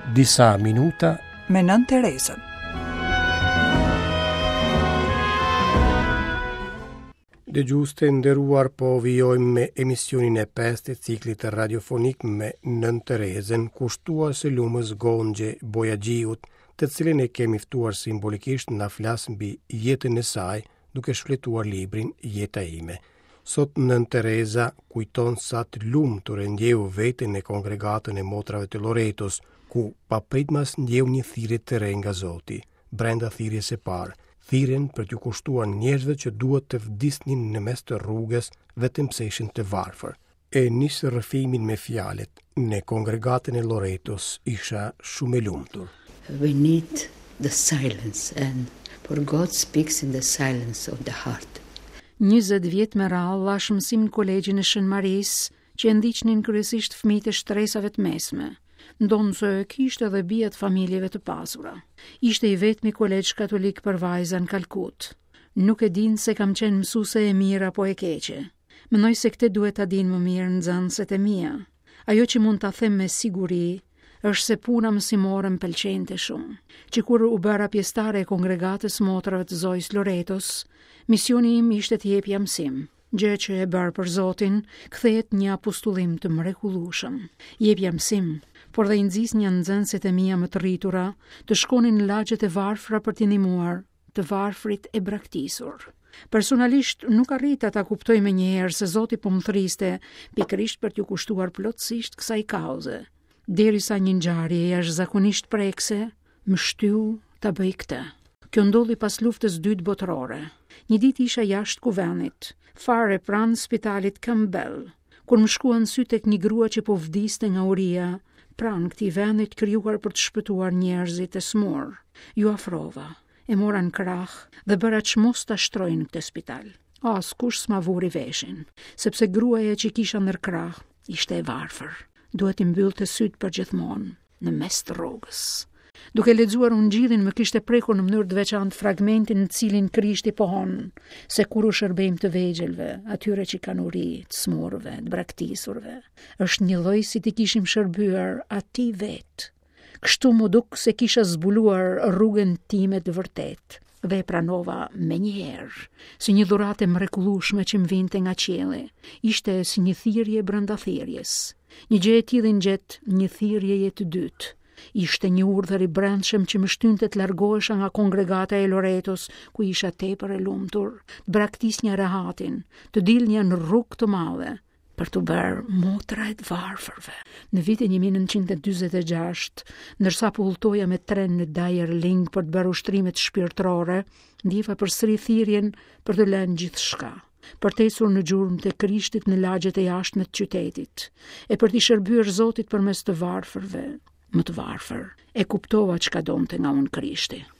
Disa minuta me Nën Terezën. Dëgjueste nderuar, po vijojmë me emisionin e 5 të ciklit radiofonik me Nën Terezën, kushtuese lumës Gonxhe Bojaxhiut, të cilin e kemi ftuar simbolikisht na flas mbi jetën e saj, duke shfletuar librin Jeta ime. Sot Nën Tereza kujton sa të lumtur e ndjeu veten në kongregatën e motrave të Loretos, ku papritmas ndjeu një thirrje të re nga Zoti, brenda thirrjes së parë, thirrjen për t'ju kushtuar njerëzve që duhet të vdisnin në mes të rrugës vetëm pse ishin të varfër. E nisë rrëfimin me fjalet: në kongregatën e Loretos isha shumë e lumtur. We need the silence, and for God speaks in the silence of the heart. 20 vjet me radhë lash mësim në kolegjin e Shën Marisë, që ndiqnin kryesisht fëmijët e shtresave të mesme. Ndonë se kishte edhe bijat familjeve të pasura. Ishte i vetmi kolegj katolik për vajza në Kalkut. Nuk e din se kam qenë mësuese e mirë apo e keqe. Mendoj se këtë duhet ta dinë më mirë nxënëset e mia. Ajo që mund ta them me siguri është se puna mësimore më pëlqente shumë. Që kur u bëra pjesëtare e kongregatës motrave të Zojës Loretos, misioni im ishte të jepja mësim. Gjë që e bërë për Zotin, kthehet një apostullim të mrekullueshëm. Jepja mësim, por dhe i nxis një nxënëset e mia më të rritura të shkonin në lagjet e varfra për t'i ndihmuar të varfrit e braktisur. Personalisht nuk arrita ta kuptoj menjëherë se Zoti po më thriste pikërisht për t'ju kushtuar plotësisht kësaj kauze, derisa një ngjarje jashtëzakonisht prekse më shtyu ta bëj këtë. Kjo ndodhi pas luftës së dytë botërore. Një ditë isha jashtë kuvenit, fare pranë spitalit Campbell, kur më shkuan sy tek një grua që po vdiste nga uria, pranë këtij vendit krijuar për të shpëtuar njerëzit e smur. Ju afrova, e mora në krah dhe bëra që mos ta shtrojnë këtë spital. Askush s'ma vuri veshin, sepse gruaja që kisha ndër krah ishte e varfër. Duhet i mbyllte syt për gjithmonë në mes të rrugës. Duke lexuar Ungjillin më kishte prekur në mënyrë të veçantë fragmentin në cilin Krishti pohon se kur u shërbejmë të vegjelve, atyre që kanë uri, të smurve, të braktisurve, është një lloj si të kishim shërbyer atij vet. Kështu më duk se kisha zbuluar rrugën time të vërtet dhe e pranova menjëherë si një dhuratë e mrekullueshme që më vinte nga qielli. Ishte si një thirrje brenda thirrjes. Një gjë e tillë ngjet një thirrjeje të dytë. Ishte një urdhër i brendshëm që më shtynte të largohesha nga kongregata e Loretos, ku isha tepër e lumtur, të braktisnja rehatin, të dilnja në rrugë të madhe, për të bërë motra e të varfërve. Në vitin 1946, ndërsa po udhtoja me tren në Darjeeling për të bërë ushtrimet shpirtërore, ndjeva përsëri thirrjen për të lënë gjithçka, për të ecur në gjurmë të Krishtit në lagjet e jashtme të qytetit, e për t'i shërbyer Zotit përmes të varfërve. Më të varfër, e kuptova çka donte nga unë Krishti.